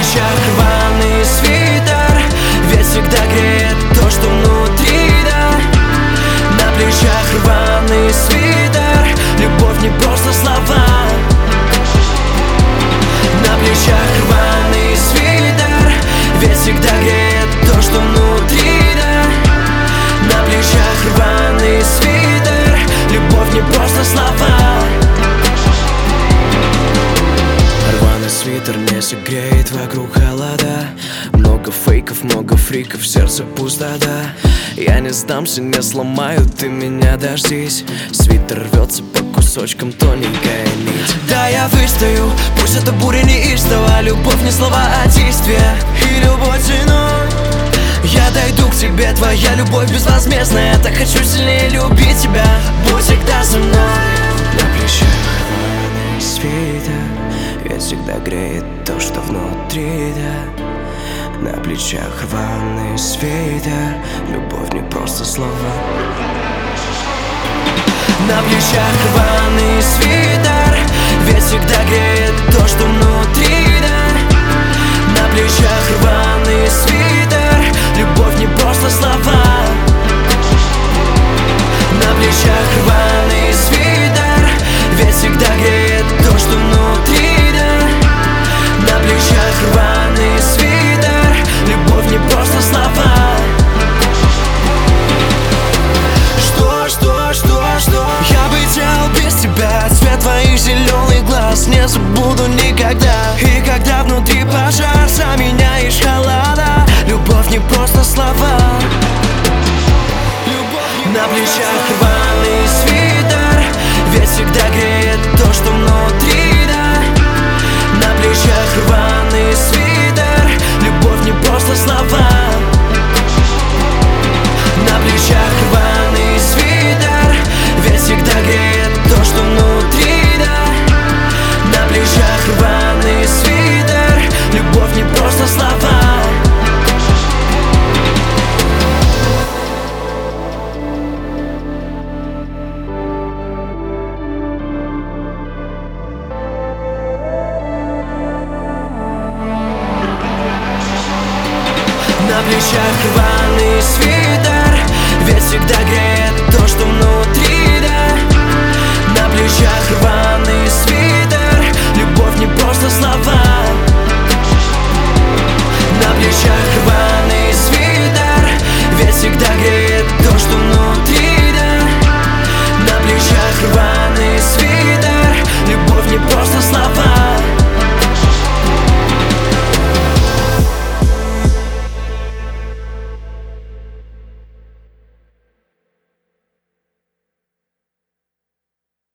плечах рваный свитер, ведь всегда греет то, что внутри, да. На плечах рваный свитер, любовь не просто слова. На плечах рваный свитер, ведь всегда греет то, что внутри, да. На плечах рваный свитер, любовь не просто слова. Рваный свитер не согреет, вокруг холода. Много фейков, много фриков, сердце пустота. Я не сдамся, не сломаю, ты меня дождись. Свитер рвется по кусочкам, тоненькая нить. Да, я выстою, пусть это буря неистово. Любовь не слова, а действия, и любовь ценой. Я дойду к тебе, твоя любовь безвозмездная. Так хочу сильнее любить тебя, будь всегда со мной. На плечах рваный свитер, ведь всегда греет то, что внутри, да. На плечах рваный свитер, любовь не просто слова. На плечах рваный свитер, ведь всегда греет то, что внутри, да. На плечах рваный свитер, любовь не просто слова. На плечах рваный свитер, ведь всегда греет то, что внутри, да. На плечах рваный свитер, любовь не просто слова. Что? Я бы делал без тебя. Цвет твоих зеленых глаз не забуду никогда. И когда внутри пожар, заменяешь холода. Любовь не просто слова. На плечах рваный свитер, ведь всегда греет то, что внутри, да. На плечах рваный свитер, любовь не просто слова. На плечах рваный свитер, ведь всегда греет то, что внутри, да. На плечах рваный свитер, любовь не просто слова. На плечах рваный свитер, ведь всегда греет то, что внутри, да. На плечах рваный свитер, любовь не просто слова. На плечах рваный свитер, ведь всегда греет то, что внутри.